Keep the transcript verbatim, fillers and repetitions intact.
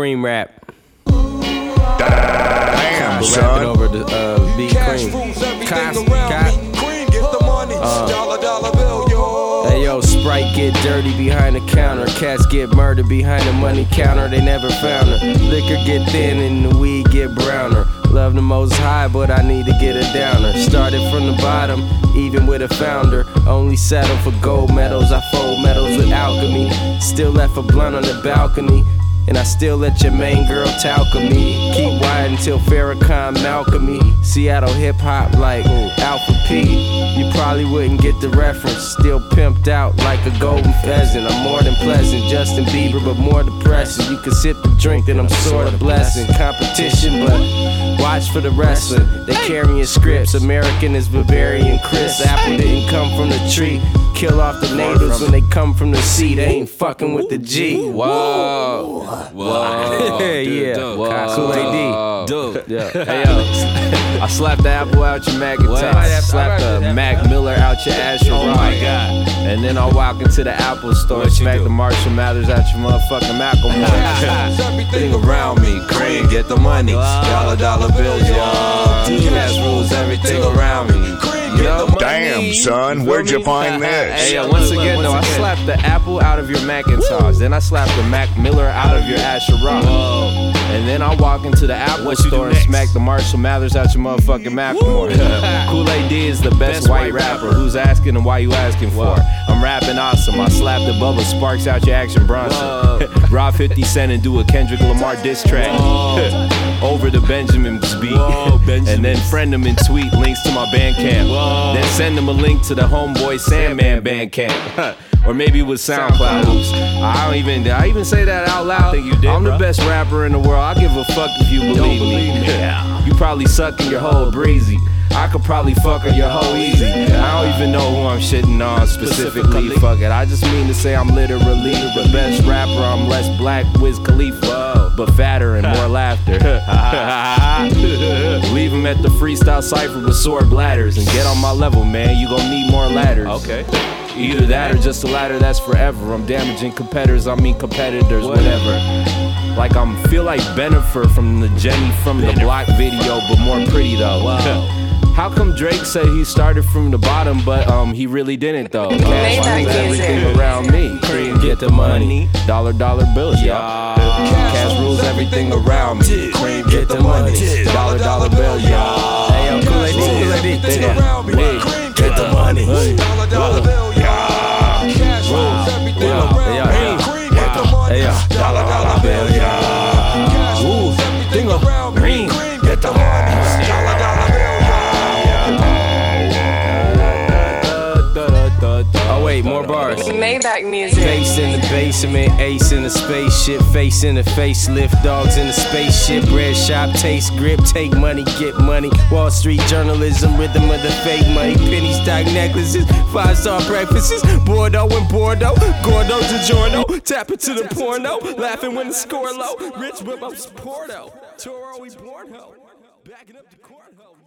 Cream rap. Damn, son. Rapping over the uh, beat Cream. Cops, cop. Uh. Hey yo, Sprite get dirty behind the counter. Cats get murdered behind the money counter. They never found her. Liquor get thin and the weed get browner. Love the most high, but I need to get a downer. Started from the bottom, even with a founder. Only settle for gold medals. I fold medals with alchemy. Still left a blunt on the balcony. And I still let your main girl talk of me. Keep wide until Farrakhan Malcolm me. Seattle hip hop like Alpha P. You probably wouldn't get the reference. Still pimped out like a golden pheasant. I'm more than pleasant, Justin Bieber, but more depressing. You can sip the drink, then I'm sorta blessing. Competition, but watch for the wrestling. They carrying scripts. American is Bavarian Chris. Apple didn't come from the tree. Kill off the natives when they come from the sea. They ain't fucking with the G. Whoa. Whoa. Yeah. Kool A D. Dude. Yeah. Hey, yo. I slapped the apple out your Macintosh. Slapped the Mac Miller out your Asher Rock. Oh my God. And then I walk into the Apple store and smack the Marshall Mathers out your motherfucking Macklemore. Everything around me, Cream, get the money. Dollar, dollar bills, y'all. Cash rules everything around me. Damn, son, where'd you find this? Hey, yo, once again, though, I slapped the apple out of your Macintosh. Then I slapped the Mac Miller out of your Asher Rock. And then I walk into the Apple store and smack the Marshall Mathers out your motherfucking Macklemore. Kool A D is the best, best white rapper. Who's asking and why you asking for? I'm rapping awesome. I slapped the Bubba Sparks out your Action Bronson. Rob fifty Cent and do a Kendrick Lamar diss track. Over the Benjamin's beat. Whoa, Benjamin. And then friend him and tweet links to my Bandcamp. Whoa. Then send him a link to the Homeboy Sandman Bandcamp. Or maybe with SoundCloud. Oops. I don't even, did I even say that out loud? I think you did, I'm bro. the best rapper in the world. I give a fuck if you believe, believe me. me. Yeah. You probably sucking your whole breezy. I could probably fuck on your whole easy. I don't even know who I'm shitting on specifically. Fuck it. I just mean to say I'm literally the best rapper. I'm less black Wiz Khalifa, but fatter and more laughter. Leave him at the freestyle cypher with sore bladders and get on my level, man. You gon' need more ladders. Okay. Either that or just a ladder that's forever. I'm damaging competitors, I mean competitors, whatever. Like I'm feel like Bennifer from the Jenny from the Block video, but more pretty though. Wow. How come Drake said he started from the bottom, but um he really didn't though? Cash rules everything around me. Cream, get the money. Dollar, dollar bills, y'all. Cash rules everything around me. Cream, get the money. Dollar, dollar bills, y'all. Hey yo, Kool A D, Kool A D. Get the money. Dollar, dollar bill, y'all. Cash rules everything around me. Cream, get the money. Dollar, dollar bill, y'all. Cash rules everything around me. Cream, get the money. Dollar, dollar bill, Oh wait, more bars. Maybach music. Face in the basement, ace in the spaceship, face in the facelift, dogs in the spaceship, bread shop, taste grip, take money, get money. Wall Street journalism, rhythm of the fake money, penny stock necklaces, five star breakfasts, Bordeaux and Bordeaux, Gordo DiGiorno, tap into the porno, laughing when the score low, rich but I'm Porto, Toro we born ho, backing up the court ho.